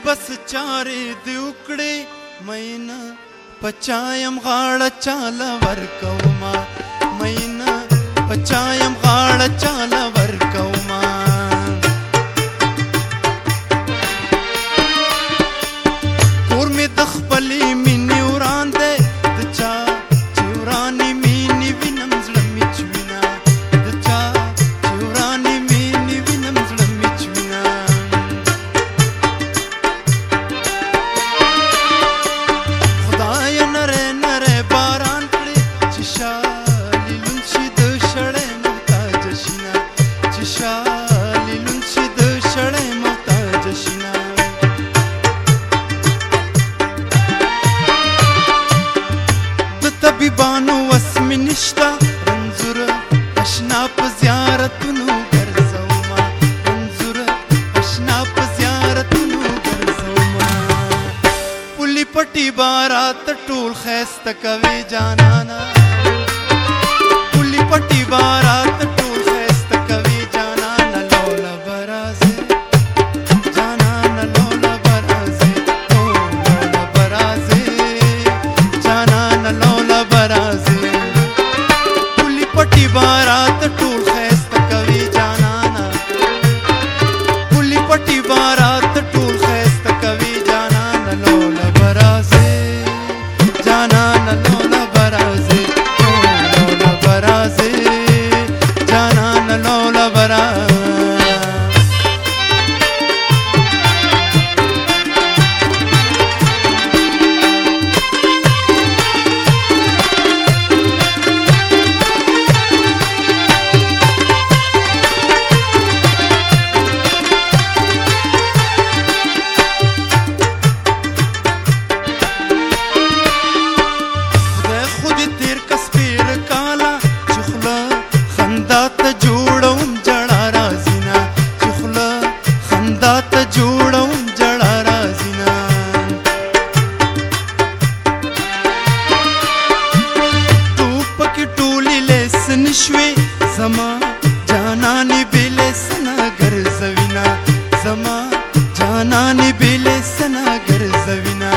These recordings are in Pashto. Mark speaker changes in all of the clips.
Speaker 1: بس چارې دې وکړې مینا پچایم غاړه چاله ورکوما مینا پچایم غاړه چاله ورکوما کور مې د خپلې مینې وران دی د چا چې ورانې مینې وینم زړه مې چوینه د چا چې ورانې مینې وینم زړه مې چوینه خدایه نری نری باران کړې چې شالې لوند شي د شړۍ محتاج شینه چې شالې لوند شي د شړۍ محتاج شینه طبيبانو وسمې نشته رنځور اشنا په زیارتونو ګرځوما رنځور اشنا په زیارتونو ګرځوما پولي پټي بارات ټول ښایسته کوي جانانا پولي پټي بارات ټول ښایسته کوي جانانا لولا برازي جانانا لولا برازي لولا برازي جانانا لولا برازي پولي پټي بارات ټول ښایسته کوي جانانا پولي پټي بارات ټول ښایسته کوي جانانا لولا برازي جانانا لولا برازي لولا برازي جانانا لولا برازي نشوي زما جاناني بيلي سنا ګرځوينا زما جاناني بيلي سنا ګرځوينا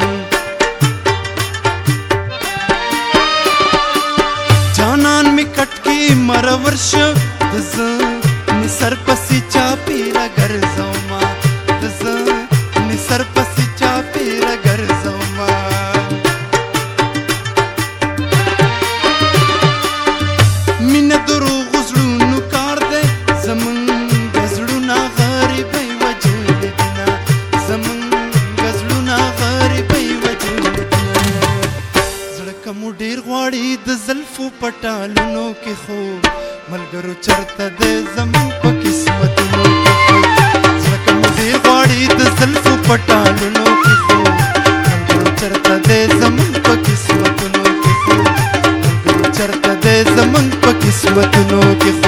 Speaker 1: جانان می کټکی مرور شو دز می سر پسې چا پیرا ګرځوما دز می سر پسې چا پیرا ګرځوما مینه دروغ زړونو کار دی زمونږ زړونه غریبۍ وجلې دینه زمونږ زړونه غریبۍ وجلې دینه زړه که مو ډېر غواړي د زلفو په ټالونو کې خو ملګرو چرته دی زمونږ په قسمتونو کې خو زړه که مو ډېر غواړي د زلفو په ټالونو کې خو ملګرو چرته دی زمونږ په قسمتونو کې خو ملګرو چرته دی زمونږ په قسمتونو کې خو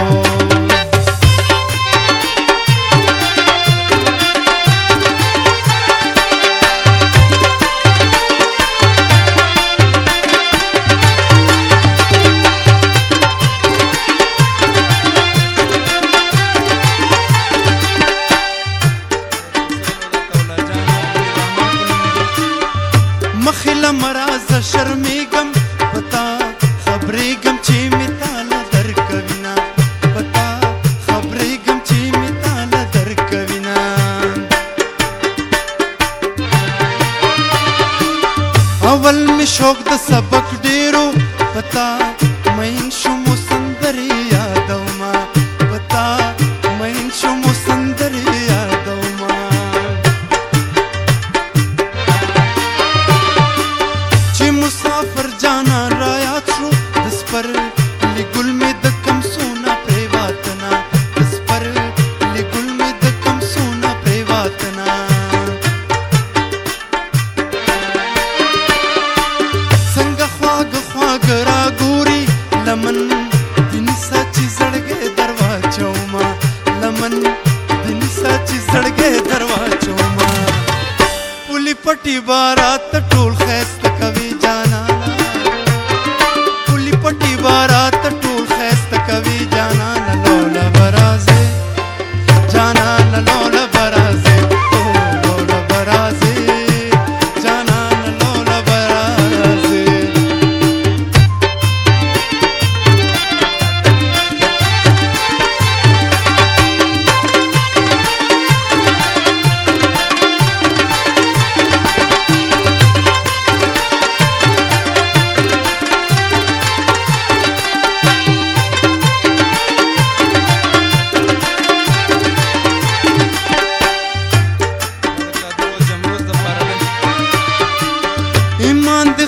Speaker 1: مخې له مرازه شرمېږم پتا خبرېږم چې مې تاله درکوینه پتا خبرېږم چې مې تاله درکوینه اول مې شوق د سبق ډېرو پتا مین شومو سندرې یادوما پتا مین شومو سندرې یادوما مسافر جانا رايات شو دسپر لګل می د کم سونا پریواتنا دسپر لګل می د کم سونا پریواتنا څنګه خواږ خواږ را ګوري لمن دن سچ زړګې درواچوما لمن دن سچ زړګې درواچوما پولي پټي بارات ټول ښایسته کوي جانانا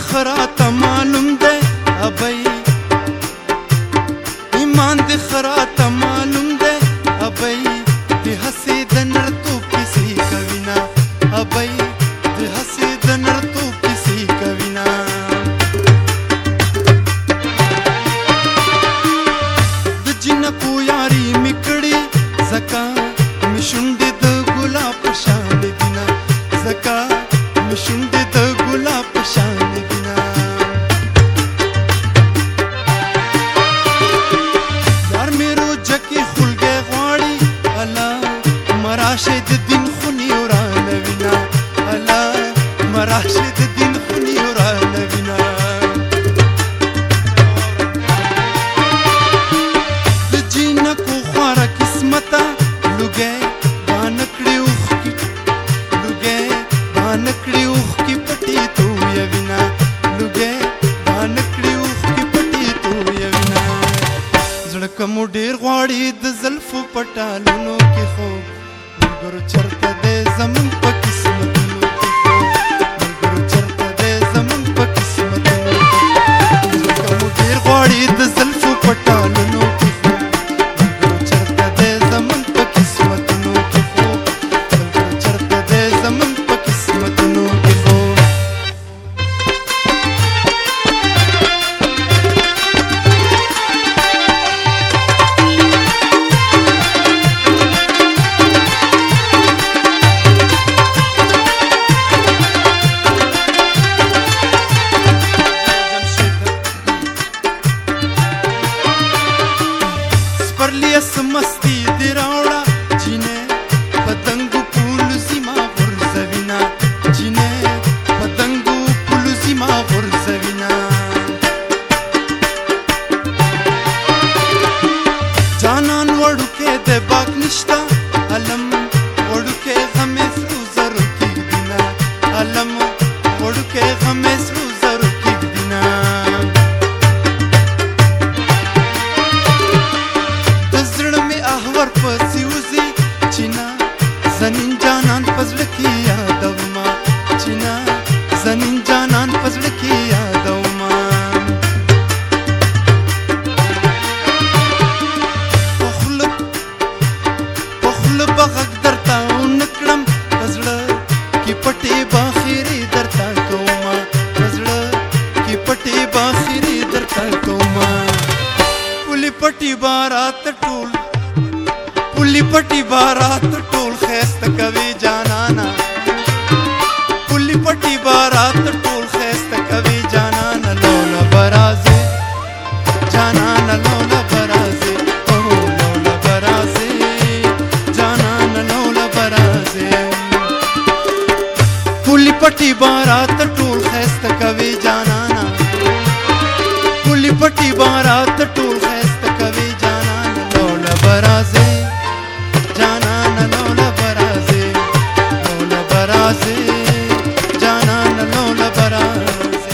Speaker 1: خراته معلوم دی ابۍ ایمان دې خراته معلوم دی ابۍ د هسې د نړتوب کیسې کوینه ابۍ د هسې د نړتوب کیسې کوینه د جنکو یاري مې کړې ځکه مې شونډې د ګلاب په شان دینه ځکه مې شونډې د ګلاب په شان دینه یار مې روجه کې خلګې غواړي الله مراشه د دین خونی ورانه وینا الله مراشه د دین خونی ورانه وینا د جنکو خواره قسمته لوګې باندې اوخ کی لوګې باندې اوخ کی پټي تو یوینا لوګې باندې اوخ کی پټي تو یوینا زړه کوم ډیر غواړي د زلفو پټالونو کې خو ملګرو چرته دې زمون په قسمتونو کې خو ملګرو چرته دې زمون په قسمتونو کې زړه کوم ډیر غواړي د زلفو پټالونو کې خو ملګرو چرته دې زمون په قسمتونو کې خو ملګرو چرته دې زمون په قسمتونو کې خو پرلیس مستی دی راوړه جینې پتنګو پولوزي ما غورځوینه جینې پتنګو پولوزي ما غورځوینه جانان وړوکې د باک نشته علم وړوکې غمې سرو زرو کېږدینه علم وړوکې غمې سرو زرو کېږدینه ورپسې وځي چینا زنین جانان په زړه کې یادومه چینا زنین جانان په زړه کې یادومه په خوله به غږ درته ونه کړم په زړه کې پټې به خیرې درته کومه په زړه کې پټې به خیرې درته کومه پولې پټې به راته ټول پولی پټی بارات ټول خیسته کوي جانانا پولی پټی بارات ټول خیسته کوي جانانا لولا برازه جانانا لولا برازه او لولا برازه جانانا لولا برازه پولی پټی بارات ټول خیسته کوي جانانا پولی پټی بارات ټول خیسته کوي جانانا لولا برازه جانانا لولا برازه لولا برازه جانانا لولا برازه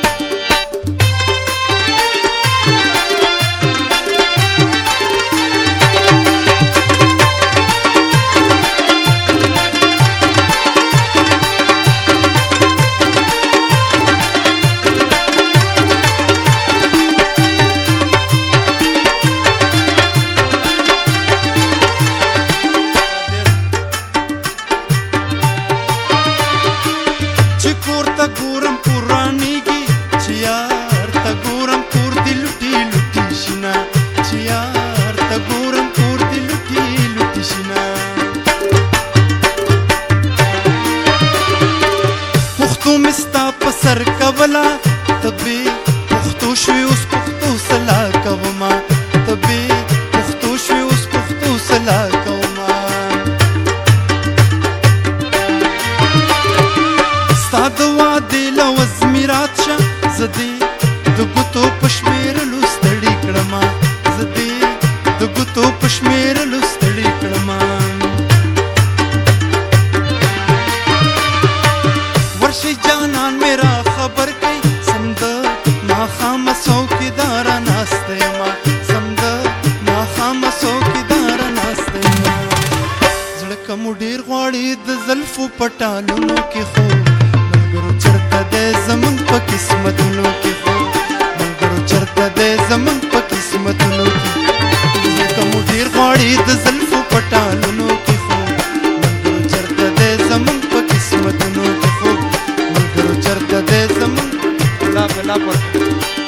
Speaker 1: ګورم پورانیږي چې یار ته ګورم کور دې لوټي لوټي شینه چې یار ته ګورم کور دې لوټي لوټي شینه پښتو مې ستا په سر کوله طبې پښتو شوې اوس پښتو سلا کومه طبې پښتو شوې اوس پښتو سلا کومه ستا د وعدې لوز مې رات شه زه دې د ګوتو په شمېرلو ستړي کړمه زه دې د ګوتو په شمېرلو ستړي کړمه ورشي جانان مې را خبر کړئ سم د ماښامه څوکیداره ناسته یمه سم د ماښامه څوکیداره ناسته یمه زړه که مو ډېر غواړي د زلفو په ټالونو کې خو ملګرو چرته دی زمونږ په قسمت
Speaker 2: انصاف ورکړي